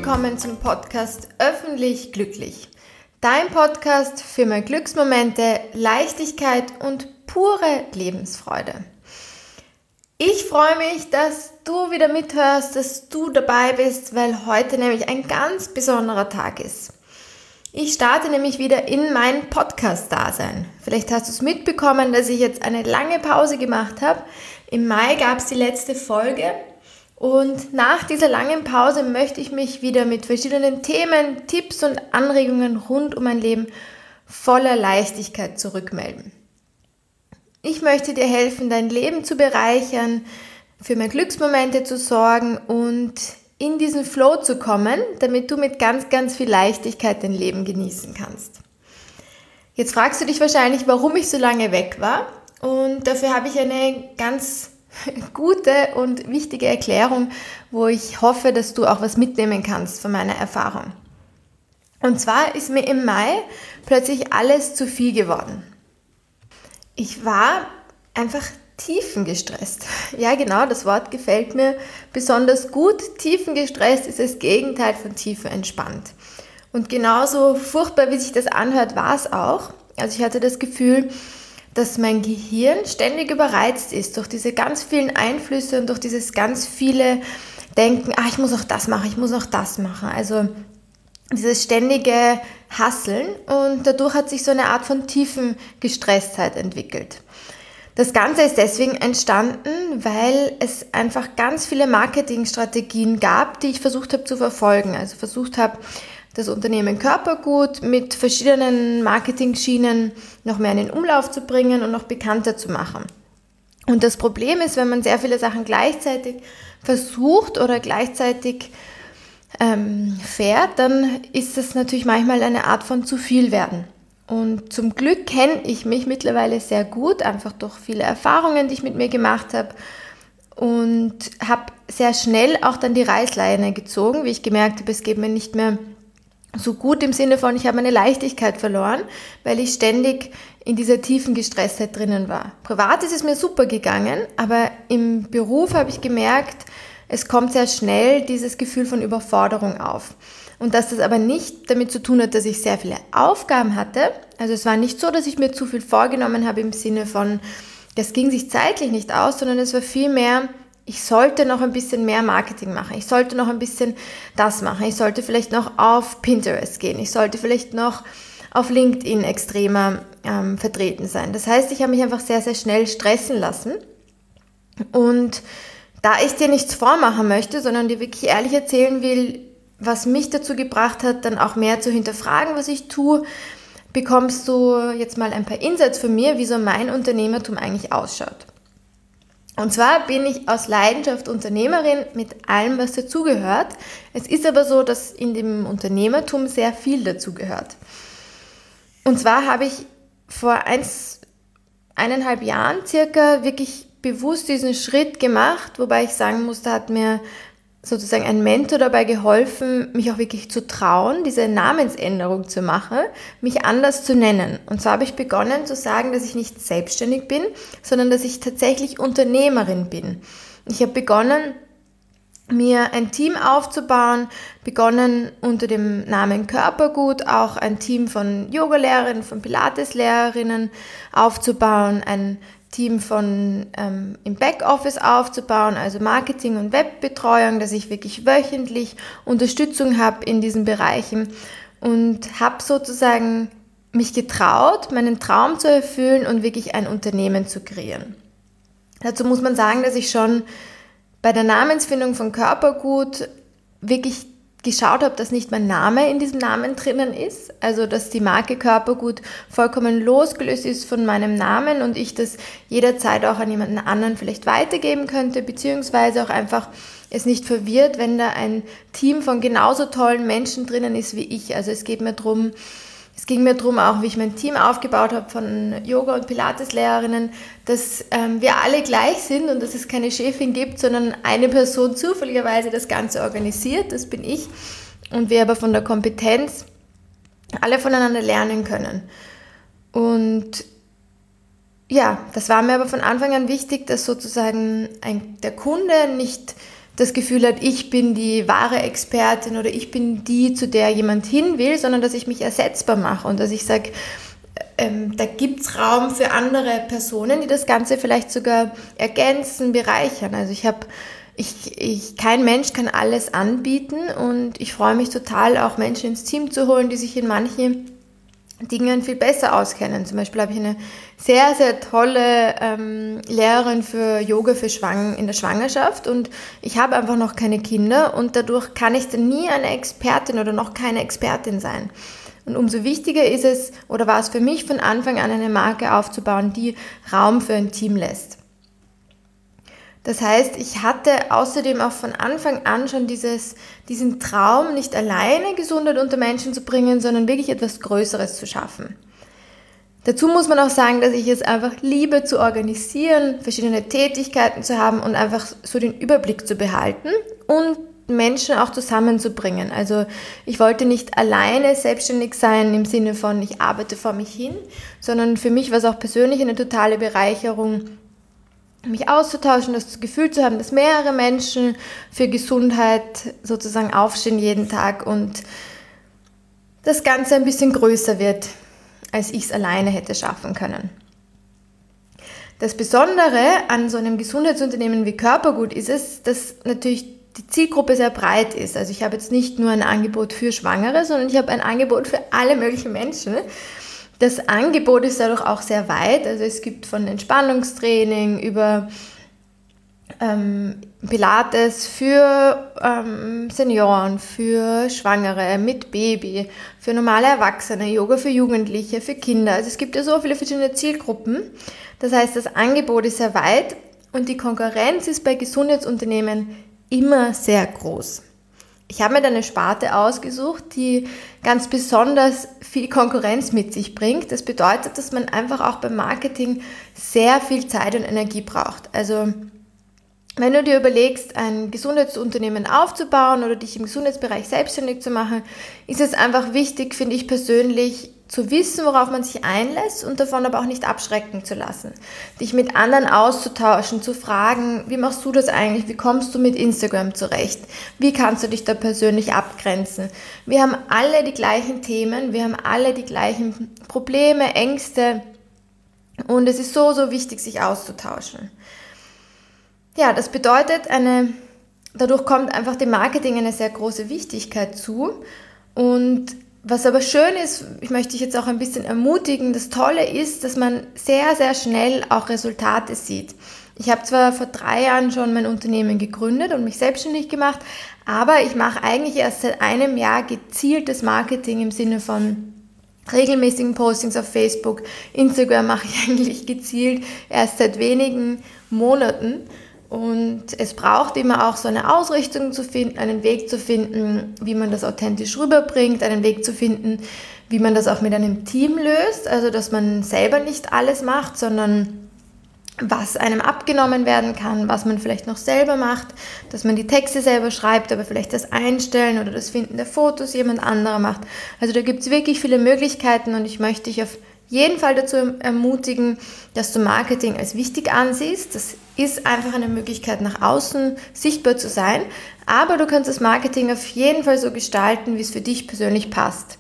willkommen zum Podcast Öffentlich Glücklich. Dein Podcast für mehr Glücksmomente, Leichtigkeit und pure Lebensfreude. Ich freue mich, dass du wieder mithörst, dass du dabei bist, weil heute nämlich ein ganz besonderer Tag ist. Ich starte nämlich wieder in mein Podcast-Dasein. Vielleicht hast du es mitbekommen, dass ich jetzt eine lange Pause gemacht habe. Im Mai gab es die letzte Folge. Und nach dieser langen Pause möchte ich mich wieder mit verschiedenen Themen, Tipps und Anregungen rund um mein Leben voller Leichtigkeit zurückmelden. Ich möchte dir helfen, dein Leben zu bereichern, für mehr Glücksmomente zu sorgen und in diesen Flow zu kommen, damit du mit ganz, ganz viel Leichtigkeit dein Leben genießen kannst. Jetzt fragst du dich wahrscheinlich, warum ich so lange weg war. Und dafür habe ich eine ganz gute und wichtige Erklärung, wo ich hoffe, dass du auch was mitnehmen kannst von meiner Erfahrung. Und zwar ist mir im Mai plötzlich alles zu viel geworden. Ich war einfach tiefengestresst. Ja, genau, das Wort gefällt mir besonders gut. Tiefengestresst ist das Gegenteil von tiefenentspannt. Und genauso furchtbar, wie sich das anhört, war es auch. Also ich hatte das Gefühl, dass mein Gehirn ständig überreizt ist durch diese ganz vielen Einflüsse und durch dieses ganz viele Denken, ich muss auch das machen, ich muss auch das machen. Also dieses ständige Hasseln und dadurch hat sich so eine Art von tiefen Gestresstheit entwickelt. Das Ganze ist deswegen entstanden, weil es einfach ganz viele Marketingstrategien gab, die ich versucht habe zu verfolgen. Also versucht habe, das Unternehmen Körpergut mit verschiedenen Marketing-Schienen noch mehr in den Umlauf zu bringen und noch bekannter zu machen. Und das Problem ist, wenn man sehr viele Sachen gleichzeitig versucht oder gleichzeitig fährt, dann ist das natürlich manchmal eine Art von zu viel werden. Und zum Glück kenne ich mich mittlerweile sehr gut, einfach durch viele Erfahrungen, die ich mit mir gemacht habe und habe sehr schnell auch dann die Reißleine gezogen, wie ich gemerkt habe, es geht mir nicht mehr so gut im Sinne von, ich habe meine Leichtigkeit verloren, weil ich ständig in dieser tiefen Gestresstheit drinnen war. Privat ist es mir super gegangen, aber im Beruf habe ich gemerkt, es kommt sehr schnell dieses Gefühl von Überforderung auf. Und dass das aber nicht damit zu tun hat, dass ich sehr viele Aufgaben hatte. Also es war nicht so, dass ich mir zu viel vorgenommen habe im Sinne von, das ging sich zeitlich nicht aus, sondern es war vielmehr, ich sollte noch ein bisschen mehr Marketing machen. Ich sollte noch ein bisschen das machen. Ich sollte vielleicht noch auf Pinterest gehen. Ich sollte vielleicht noch auf LinkedIn extremer vertreten sein. Das heißt, ich habe mich einfach sehr, sehr schnell stressen lassen. Und da ich dir nichts vormachen möchte, sondern dir wirklich ehrlich erzählen will, was mich dazu gebracht hat, dann auch mehr zu hinterfragen, was ich tue, bekommst du jetzt mal ein paar Insights von mir, wie so mein Unternehmertum eigentlich ausschaut. Und zwar bin ich aus Leidenschaft Unternehmerin mit allem, was dazugehört. Es ist aber so, dass in dem Unternehmertum sehr viel dazugehört. Und zwar habe ich vor 1,5 Jahren circa wirklich bewusst diesen Schritt gemacht, wobei ich sagen muss, da hat mir sozusagen ein Mentor dabei geholfen, mich auch wirklich zu trauen, diese Namensänderung zu machen, mich anders zu nennen. Und so habe ich begonnen zu sagen, dass ich nicht selbstständig bin, sondern dass ich tatsächlich Unternehmerin bin. Ich habe begonnen, mir ein Team aufzubauen, begonnen unter dem Namen Körpergut auch ein Team von Yogalehrerinnen, von Pilateslehrerinnen aufzubauen, ein Team von im Backoffice aufzubauen, also Marketing und Webbetreuung, dass ich wirklich wöchentlich Unterstützung habe in diesen Bereichen und habe sozusagen mich getraut, meinen Traum zu erfüllen und wirklich ein Unternehmen zu kreieren. Dazu muss man sagen, dass ich schon bei der Namensfindung von Körpergut wirklich geschaut habe, dass nicht mein Name in diesem Namen drinnen ist, also dass die Marke Körpergut vollkommen losgelöst ist von meinem Namen und ich das jederzeit auch an jemanden anderen vielleicht weitergeben könnte, beziehungsweise auch einfach es nicht verwirrt, wenn da ein Team von genauso tollen Menschen drinnen ist wie ich. Also es ging mir darum, auch, wie ich mein Team aufgebaut habe von Yoga- und Pilateslehrerinnen, dass wir alle gleich sind und dass es keine Chefin gibt, sondern eine Person zufälligerweise das Ganze organisiert, das bin ich, und wir aber von der Kompetenz alle voneinander lernen können. Und ja, das war mir aber von Anfang an wichtig, dass sozusagen der Kunde nicht das Gefühl hat, ich bin die wahre Expertin oder ich bin die, zu der jemand hin will, sondern dass ich mich ersetzbar mache und dass ich sage, da gibt es Raum für andere Personen, die das Ganze vielleicht sogar ergänzen, bereichern. Also kein Mensch kann alles anbieten und ich freue mich total, auch Menschen ins Team zu holen, die sich in manchen Dingen viel besser auskennen. Zum Beispiel habe ich eine sehr, sehr tolle Lehrerin für Yoga in der Schwangerschaft und ich habe einfach noch keine Kinder und dadurch kann ich dann nie eine Expertin oder noch keine Expertin sein. Und umso wichtiger ist es, oder war es für mich von Anfang an, eine Marke aufzubauen, die Raum für ein Team lässt. Das heißt, ich hatte außerdem auch von Anfang an schon diesen Traum, nicht alleine Gesundheit unter Menschen zu bringen, sondern wirklich etwas Größeres zu schaffen. Dazu muss man auch sagen, dass ich es einfach liebe zu organisieren, verschiedene Tätigkeiten zu haben und einfach so den Überblick zu behalten und Menschen auch zusammenzubringen. Also ich wollte nicht alleine selbstständig sein im Sinne von, ich arbeite vor mich hin, sondern für mich war es auch persönlich eine totale Bereicherung, mich auszutauschen, das Gefühl zu haben, dass mehrere Menschen für Gesundheit sozusagen aufstehen jeden Tag und das Ganze ein bisschen größer wird, als ich es alleine hätte schaffen können. Das Besondere an so einem Gesundheitsunternehmen wie Körpergut ist es, dass natürlich die Zielgruppe sehr breit ist. Also ich habe jetzt nicht nur ein Angebot für Schwangere, sondern ich habe ein Angebot für alle möglichen Menschen. Das Angebot ist dadurch auch sehr weit. Also es gibt von Entspannungstraining über Pilates für Senioren, für Schwangere mit Baby, für normale Erwachsene, Yoga für Jugendliche, für Kinder. Also es gibt ja so viele verschiedene Zielgruppen. Das heißt, das Angebot ist sehr weit und die Konkurrenz ist bei Gesundheitsunternehmen immer sehr groß. Ich habe mir dann eine Sparte ausgesucht, die ganz besonders viel Konkurrenz mit sich bringt. Das bedeutet, dass man einfach auch beim Marketing sehr viel Zeit und Energie braucht. Also wenn du dir überlegst, ein Gesundheitsunternehmen aufzubauen oder dich im Gesundheitsbereich selbstständig zu machen, ist es einfach wichtig, finde ich persönlich, zu wissen, worauf man sich einlässt und davon aber auch nicht abschrecken zu lassen. Dich mit anderen auszutauschen, zu fragen, wie machst du das eigentlich? Wie kommst du mit Instagram zurecht? Wie kannst du dich da persönlich abgrenzen? Wir haben alle die gleichen Themen, wir haben alle die gleichen Probleme, Ängste und es ist so, so wichtig, sich auszutauschen. Ja, das bedeutet, dadurch kommt einfach dem Marketing eine sehr große Wichtigkeit zu und was aber schön ist, ich möchte dich jetzt auch ein bisschen ermutigen, das Tolle ist, dass man sehr, sehr schnell auch Resultate sieht. Ich habe zwar vor 3 Jahren schon mein Unternehmen gegründet und mich selbstständig gemacht, aber ich mache eigentlich erst seit einem Jahr gezieltes Marketing im Sinne von regelmäßigen Postings auf Facebook. Instagram mache ich eigentlich gezielt erst seit wenigen Monaten. Und es braucht immer auch so eine Ausrichtung zu finden, einen Weg zu finden, wie man das authentisch rüberbringt, einen Weg zu finden, wie man das auch mit einem Team löst, also dass man selber nicht alles macht, sondern was einem abgenommen werden kann, was man vielleicht noch selber macht, dass man die Texte selber schreibt, aber vielleicht das Einstellen oder das Finden der Fotos jemand anderer macht. Also da gibt es wirklich viele Möglichkeiten und ich möchte dich auf jeden Fall dazu ermutigen, dass du Marketing als wichtig ansiehst. Das ist einfach eine Möglichkeit, nach außen sichtbar zu sein, aber du kannst das Marketing auf jeden Fall so gestalten, wie es für dich persönlich passt.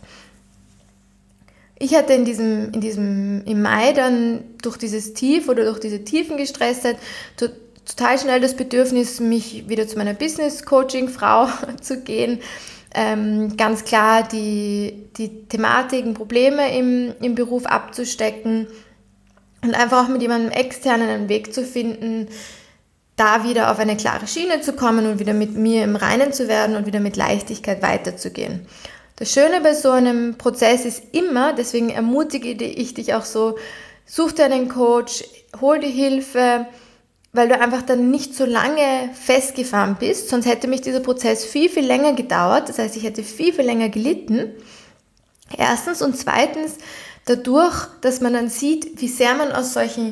Ich hatte im Mai dann durch dieses Tief oder durch diese Tiefengestresstheit total schnell das Bedürfnis, mich wieder zu meiner Business-Coaching-Frau zu gehen. Ganz klar die Thematiken, Probleme im Beruf abzustecken und einfach auch mit jemandem externen einen Weg zu finden, da wieder auf eine klare Schiene zu kommen und wieder mit mir im Reinen zu werden und wieder mit Leichtigkeit weiterzugehen. Das Schöne bei so einem Prozess ist immer, deswegen ermutige ich dich auch so, such dir einen Coach, hol dir Hilfe, weil du einfach dann nicht so lange festgefahren bist, sonst hätte mich dieser Prozess viel, viel länger gedauert, das heißt, ich hätte viel, viel länger gelitten. Erstens und zweitens, dadurch, dass man dann sieht, wie sehr man aus solchen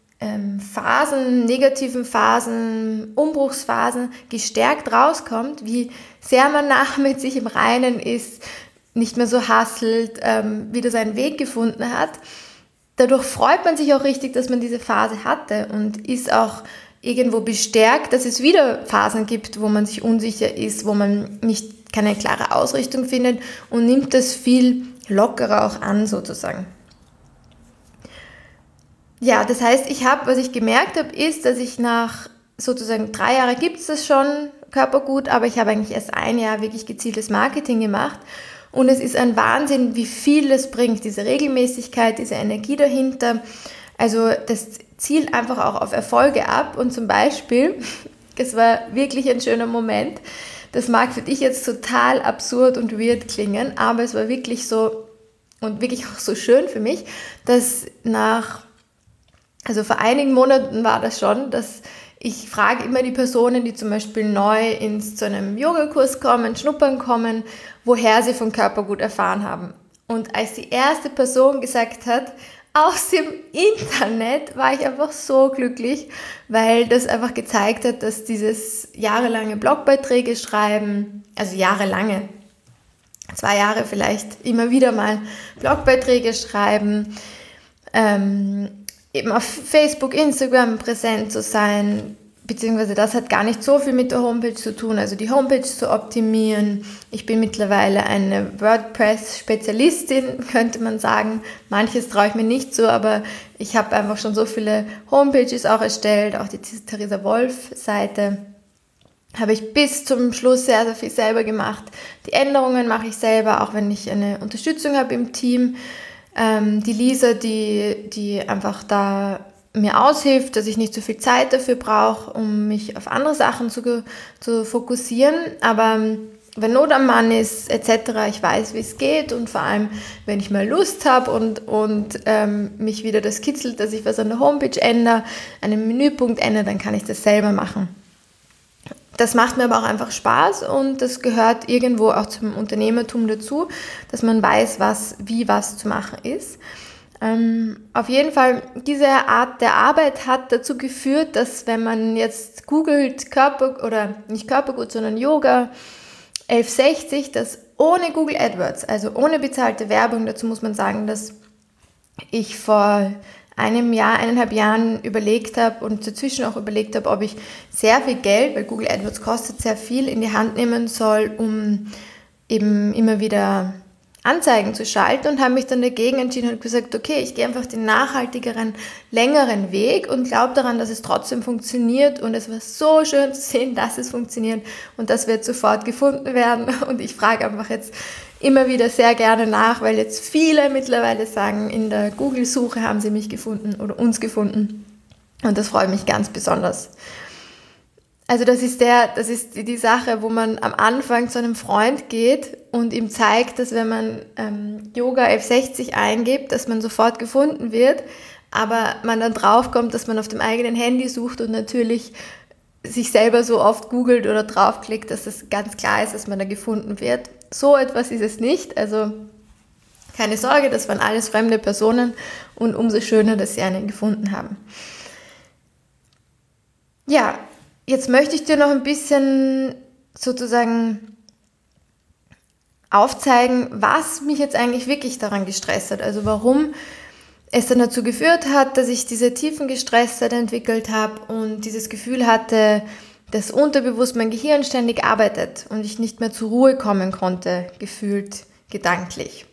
Phasen, negativen Phasen, Umbruchsphasen gestärkt rauskommt, wie sehr man nachher mit sich im Reinen ist, nicht mehr so hasselt, wieder seinen Weg gefunden hat. Dadurch freut man sich auch richtig, dass man diese Phase hatte und ist auch irgendwo bestärkt, dass es wieder Phasen gibt, wo man sich unsicher ist, wo man keine klare Ausrichtung findet und nimmt das viel lockerer auch an sozusagen. Ja, das heißt, was ich gemerkt habe, ist, dass ich nach sozusagen 3 Jahre gibt es das schon, Körpergut, aber ich habe eigentlich erst 1 Jahr wirklich gezieltes Marketing gemacht und es ist ein Wahnsinn, wie viel das bringt, diese Regelmäßigkeit, diese Energie dahinter. Also das zielt einfach auch auf Erfolge ab und zum Beispiel, das war wirklich ein schöner Moment, das mag für dich jetzt total absurd und weird klingen, aber es war wirklich so und wirklich auch so schön für mich, dass vor einigen Monaten war das schon, dass ich frage immer die Personen, die zum Beispiel neu zu einem Yogakurs kommen, schnuppern kommen, woher sie von Körpergut erfahren haben. Und als die erste Person gesagt hat, aus dem Internet, war ich einfach so glücklich, weil das einfach gezeigt hat, dass dieses jahrelange Blogbeiträge schreiben, also jahrelange, 2 Jahre vielleicht, immer wieder mal Blogbeiträge schreiben, eben auf Facebook, Instagram präsent zu sein, beziehungsweise das hat gar nicht so viel mit der Homepage zu tun, also die Homepage zu optimieren. Ich bin mittlerweile eine WordPress-Spezialistin, könnte man sagen. Manches traue ich mir nicht so, aber ich habe einfach schon so viele Homepages auch erstellt, auch die Theresa Wolf-Seite habe ich bis zum Schluss sehr, sehr viel selber gemacht. Die Änderungen mache ich selber, auch wenn ich eine Unterstützung habe im Team. Die Lisa, die einfach da mir aushilft, dass ich nicht so viel Zeit dafür brauche, um mich auf andere Sachen zu fokussieren. Aber wenn Not am Mann ist, etc., ich weiß, wie es geht und vor allem, wenn ich mal Lust habe und mich wieder das kitzelt, dass ich was an der Homepage ändere, einen Menüpunkt ändere, dann kann ich das selber machen. Das macht mir aber auch einfach Spaß und das gehört irgendwo auch zum Unternehmertum dazu, dass man weiß, wie was zu machen ist. Auf jeden Fall, diese Art der Arbeit hat dazu geführt, dass wenn man jetzt googelt nicht Körpergut, sondern Yoga 1160, das ohne Google AdWords, also ohne bezahlte Werbung, dazu muss man sagen, dass ich vor 1,5 Jahren überlegt habe und dazwischen auch überlegt habe, ob ich sehr viel Geld, weil Google AdWords kostet sehr viel, in die Hand nehmen soll, um eben immer wieder Anzeigen zu schalten und habe mich dann dagegen entschieden und gesagt, okay, ich gehe einfach den nachhaltigeren, längeren Weg und glaube daran, dass es trotzdem funktioniert und es war so schön zu sehen, dass es funktioniert und das wird sofort gefunden werden und ich frage einfach jetzt immer wieder sehr gerne nach, weil jetzt viele mittlerweile sagen, in der Google-Suche haben sie mich gefunden oder uns gefunden und das freut mich ganz besonders. Also das ist die Sache, wo man am Anfang zu einem Freund geht und ihm zeigt, dass wenn man Yoga 1160 eingibt, dass man sofort gefunden wird, aber man dann draufkommt, dass man auf dem eigenen Handy sucht und natürlich sich selber so oft googelt oder draufklickt, dass es ganz klar ist, dass man da gefunden wird. So etwas ist es nicht, also keine Sorge, das waren alles fremde Personen und umso schöner, dass sie einen gefunden haben. Ja, jetzt möchte ich dir noch ein bisschen sozusagen aufzeigen, was mich jetzt eigentlich wirklich daran gestresst hat. Also warum es dann dazu geführt hat, dass ich diese tiefen Gestresstheit entwickelt habe und dieses Gefühl hatte, dass unterbewusst mein Gehirn ständig arbeitet und ich nicht mehr zur Ruhe kommen konnte, gefühlt gedanklich.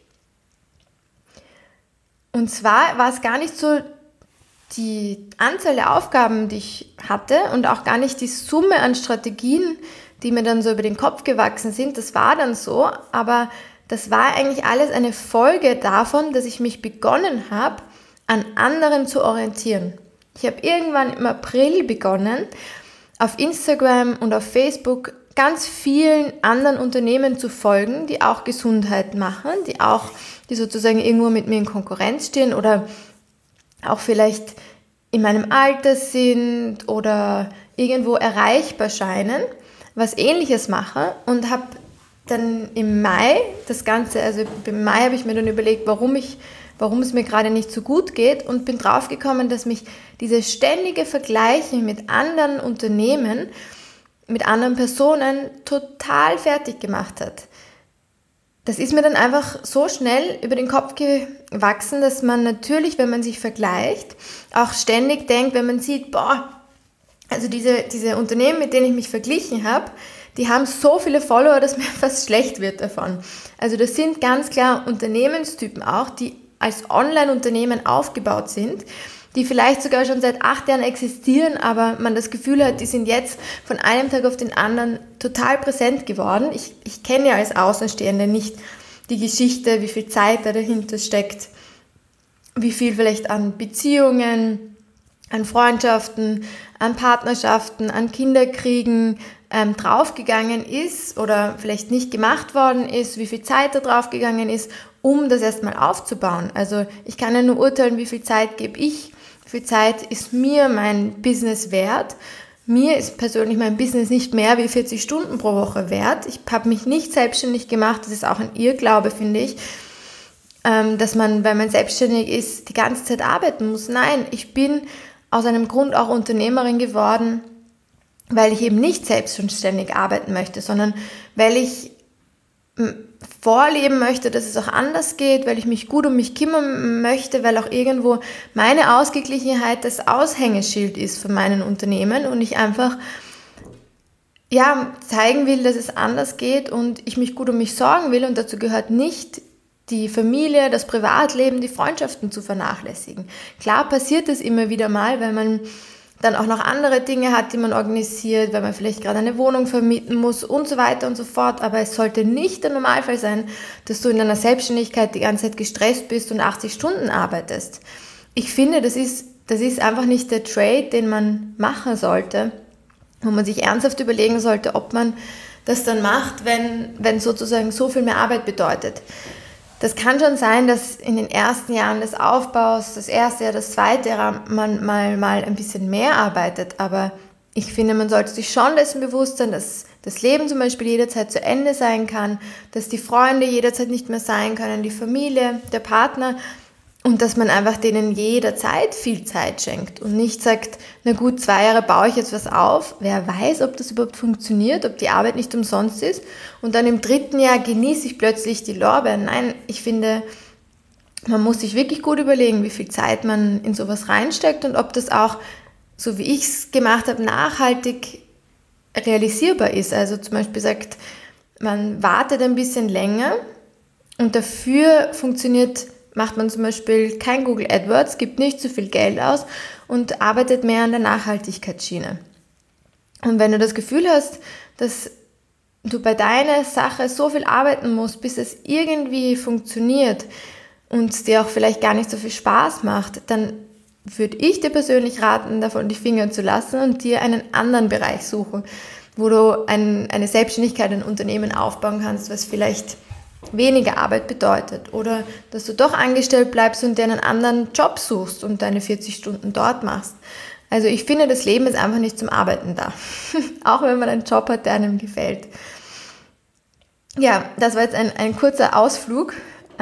Und zwar war es gar nicht so die Anzahl der Aufgaben, die ich hatte und auch gar nicht die Summe an Strategien, die mir dann so über den Kopf gewachsen sind, das war dann so, aber das war eigentlich alles eine Folge davon, dass ich mich begonnen habe, an anderen zu orientieren. Ich habe irgendwann im April begonnen, auf Instagram und auf Facebook ganz vielen anderen Unternehmen zu folgen, die auch Gesundheit machen, die sozusagen irgendwo mit mir in Konkurrenz stehen oder auch vielleicht in meinem Alter sind oder irgendwo erreichbar scheinen, was Ähnliches mache und habe dann im Mai das Ganze, also im Mai habe ich mir dann überlegt, warum es mir gerade nicht so gut geht und bin draufgekommen, dass mich dieses ständige Vergleichen mit anderen Unternehmen, mit anderen Personen total fertig gemacht hat. Das ist mir dann einfach so schnell über den Kopf gewachsen, dass man natürlich, wenn man sich vergleicht, auch ständig denkt, wenn man sieht, Also diese Unternehmen, mit denen ich mich verglichen habe, die haben so viele Follower, dass mir fast schlecht wird davon. Also das sind ganz klar Unternehmenstypen auch, die als Online-Unternehmen aufgebaut sind, die vielleicht sogar schon seit 8 Jahren existieren, aber man das Gefühl hat, die sind jetzt von einem Tag auf den anderen total präsent geworden. Ich kenne ja als Außenstehende nicht die Geschichte, wie viel Zeit da dahinter steckt, wie viel vielleicht an Beziehungen, an Freundschaften, an Partnerschaften, an Kinderkriegen draufgegangen ist oder vielleicht nicht gemacht worden ist, wie viel Zeit da draufgegangen ist, um das erstmal aufzubauen. Also ich kann ja nur urteilen, wie viel Zeit gebe ich, wie viel Zeit ist mir mein Business wert. Mir ist persönlich mein Business nicht mehr wie 40 Stunden pro Woche wert. Ich habe mich nicht selbstständig gemacht, das ist auch ein Irrglaube, finde ich, dass man, wenn man selbstständig ist, die ganze Zeit arbeiten muss. Nein, ich bin aus einem Grund auch Unternehmerin geworden, weil ich eben nicht selbstständig arbeiten möchte, sondern weil ich vorleben möchte, dass es auch anders geht, weil ich mich gut um mich kümmern möchte, weil auch irgendwo meine Ausgeglichenheit das Aushängeschild ist von meinen Unternehmen und ich einfach zeigen will, dass es anders geht und ich mich gut um mich sorgen will und dazu gehört nicht die Familie, das Privatleben, die Freundschaften zu vernachlässigen. Klar passiert es immer wieder mal, weil man dann auch noch andere Dinge hat, die man organisiert, weil man vielleicht gerade eine Wohnung vermieten muss und so weiter und so fort. Aber es sollte nicht der Normalfall sein, dass du in deiner Selbstständigkeit die ganze Zeit gestresst bist und 80 Stunden arbeitest. Ich finde, das ist einfach nicht der Trade, den man machen sollte, wo man sich ernsthaft überlegen sollte, ob man das dann macht, wenn sozusagen so viel mehr Arbeit bedeutet. Das kann schon sein, dass in den ersten Jahren des Aufbaus, das erste Jahr, das zweite Jahr, man mal ein bisschen mehr arbeitet. Aber ich finde, man sollte sich schon dessen bewusst sein, dass das Leben zum Beispiel jederzeit zu Ende sein kann, dass die Freunde jederzeit nicht mehr sein können, die Familie, der Partner und dass man einfach denen jederzeit viel Zeit schenkt und nicht sagt, na gut, 2 Jahre baue ich jetzt was auf. Wer weiß, ob das überhaupt funktioniert, ob die Arbeit nicht umsonst ist. Und dann im 3. Jahr genieße ich plötzlich die Lorbeeren. Nein, ich finde, man muss sich wirklich gut überlegen, wie viel Zeit man in sowas reinsteckt und ob das auch, so wie ich es gemacht habe, nachhaltig realisierbar ist. Also zum Beispiel sagt, man wartet ein bisschen länger und dafür macht man zum Beispiel kein Google AdWords, gibt nicht so viel Geld aus und arbeitet mehr an der Nachhaltigkeitsschiene. Und wenn du das Gefühl hast, dass du bei deiner Sache so viel arbeiten musst, bis es irgendwie funktioniert und dir auch vielleicht gar nicht so viel Spaß macht, dann würde ich dir persönlich raten, davon die Finger zu lassen und dir einen anderen Bereich suchen, wo du eine Selbstständigkeit, ein Unternehmen aufbauen kannst, was vielleicht weniger Arbeit bedeutet oder dass du doch angestellt bleibst und dir einen anderen Job suchst und deine 40 Stunden dort machst. Also ich finde, das Leben ist einfach nicht zum Arbeiten da, auch wenn man einen Job hat, der einem gefällt. Ja, das war jetzt ein kurzer Ausflug.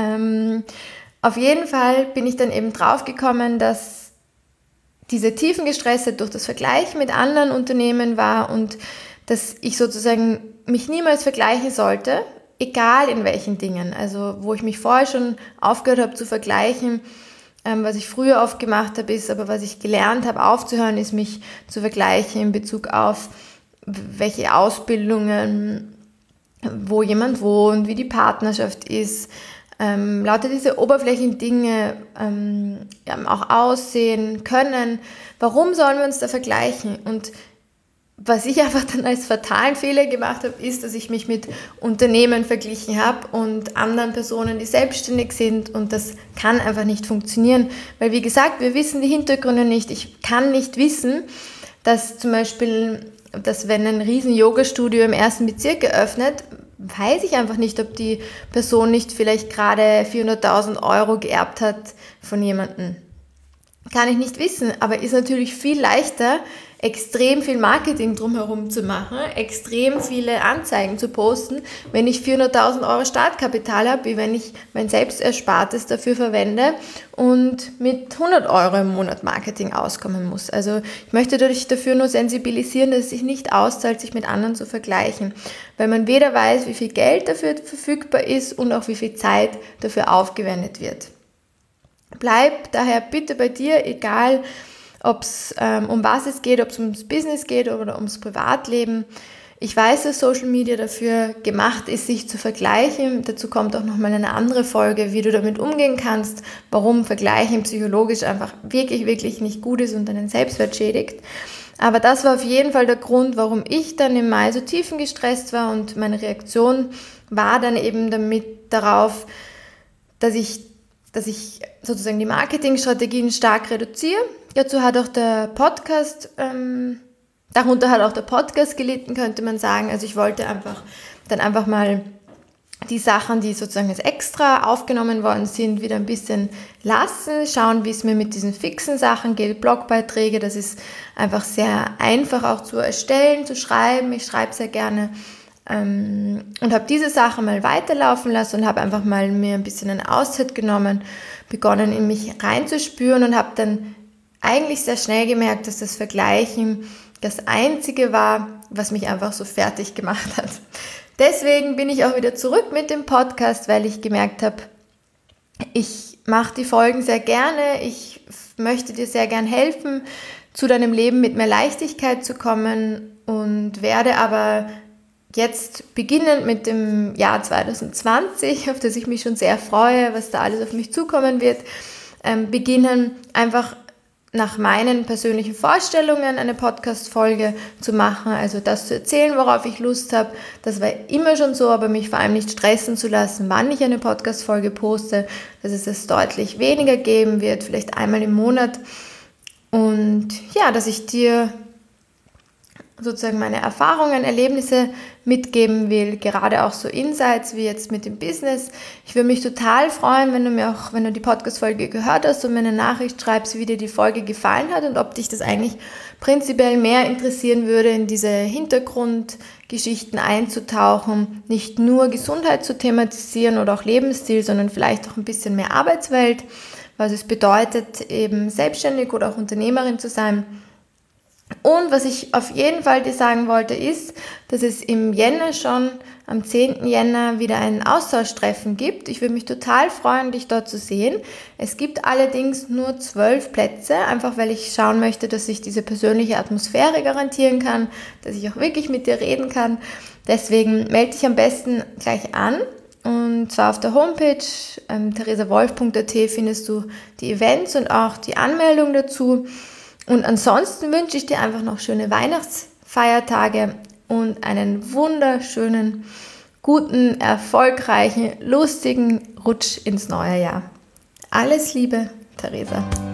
Auf jeden Fall bin ich dann eben draufgekommen, dass diese Tiefengestresse durch das Vergleichen mit anderen Unternehmen war und dass ich sozusagen mich niemals vergleichen sollte, egal in welchen Dingen. Also wo ich mich vorher schon aufgehört habe zu vergleichen, was ich früher oft gemacht habe, ist, aber was ich gelernt habe aufzuhören, ist mich zu vergleichen in Bezug auf welche Ausbildungen, wo jemand wohnt, wie die Partnerschaft ist, lauter diese oberflächlichen Dinge, auch aussehen können. Warum sollen wir uns da vergleichen? Und was ich einfach dann als fatalen Fehler gemacht habe, ist, dass ich mich mit Unternehmen verglichen habe und anderen Personen, die selbstständig sind und das kann einfach nicht funktionieren, weil wie gesagt, wir wissen die Hintergründe nicht. Ich kann nicht wissen, dass zum Beispiel, dass wenn ein riesen Yoga-Studio im 1. Bezirk eröffnet, weiß ich einfach nicht, ob die Person nicht vielleicht gerade 400.000 € geerbt hat von jemandem. Kann ich nicht wissen, aber ist natürlich viel leichter, extrem viel Marketing drumherum zu machen, extrem viele Anzeigen zu posten, wenn ich 400.000 € Startkapital habe, wie wenn ich mein Selbsterspartes dafür verwende und mit 100 € im Monat Marketing auskommen muss. Also ich möchte dadurch dafür nur sensibilisieren, dass es sich nicht auszahlt, sich mit anderen zu vergleichen, weil man weder weiß, wie viel Geld dafür verfügbar ist und auch wie viel Zeit dafür aufgewendet wird. Bleib daher bitte bei dir, egal ob es um was es geht, ob es ums Business geht oder ums Privatleben. Ich weiß, dass Social Media dafür gemacht ist, sich zu vergleichen. Dazu kommt auch nochmal eine andere Folge, wie du damit umgehen kannst, warum Vergleichen psychologisch einfach wirklich, wirklich nicht gut ist und deinen Selbstwert schädigt. Aber das war auf jeden Fall der Grund, warum ich dann im Mai so tiefengestresst war, und meine Reaktion war dann eben damit darauf, dass ich sozusagen die Marketingstrategien stark reduziere. Dazu hat auch der Podcast, darunter hat auch der Podcast gelitten, könnte man sagen. Also ich wollte einfach mal die Sachen, die sozusagen jetzt extra aufgenommen worden sind, wieder ein bisschen lassen, schauen, wie es mir mit diesen fixen Sachen geht, Blogbeiträge, das ist einfach sehr einfach auch zu erstellen, zu schreiben, ich schreibe sehr gerne, und habe diese Sachen mal weiterlaufen lassen und habe einfach mal mir ein bisschen eine Auszeit genommen, begonnen in mich reinzuspüren und habe dann eigentlich sehr schnell gemerkt, dass das Vergleichen das Einzige war, was mich einfach so fertig gemacht hat. Deswegen bin ich auch wieder zurück mit dem Podcast, weil ich gemerkt habe, ich mache die Folgen sehr gerne, ich möchte dir sehr gern helfen, zu deinem Leben mit mehr Leichtigkeit zu kommen, und werde aber jetzt beginnend mit dem Jahr 2020, auf das ich mich schon sehr freue, was da alles auf mich zukommen wird, beginnen einfach nach meinen persönlichen Vorstellungen eine Podcast-Folge zu machen, also das zu erzählen, worauf ich Lust habe. Das war immer schon so, aber mich vor allem nicht stressen zu lassen, wann ich eine Podcast-Folge poste, dass es deutlich weniger geben wird, vielleicht einmal im Monat. Und ja, dass ich dir sozusagen meine Erfahrungen, Erlebnisse mitgeben will, gerade auch so Insights wie jetzt mit dem Business. Ich würde mich total freuen, wenn du die Podcast-Folge gehört hast und mir eine Nachricht schreibst, wie dir die Folge gefallen hat und ob dich das eigentlich prinzipiell mehr interessieren würde, in diese Hintergrundgeschichten einzutauchen, nicht nur Gesundheit zu thematisieren oder auch Lebensstil, sondern vielleicht auch ein bisschen mehr Arbeitswelt, was es bedeutet, eben selbstständig oder auch Unternehmerin zu sein. Und was ich auf jeden Fall dir sagen wollte, ist, dass es im Jänner schon, am 10. Jänner, wieder ein Austauschtreffen gibt. Ich würde mich total freuen, dich dort zu sehen. Es gibt allerdings nur 12 Plätze, einfach weil ich schauen möchte, dass ich diese persönliche Atmosphäre garantieren kann, dass ich auch wirklich mit dir reden kann. Deswegen melde dich am besten gleich an. Und zwar auf der Homepage theresawolf.at findest du die Events und auch die Anmeldung dazu. Und ansonsten wünsche ich dir einfach noch schöne Weihnachtsfeiertage und einen wunderschönen, guten, erfolgreichen, lustigen Rutsch ins neue Jahr. Alles Liebe, Theresa.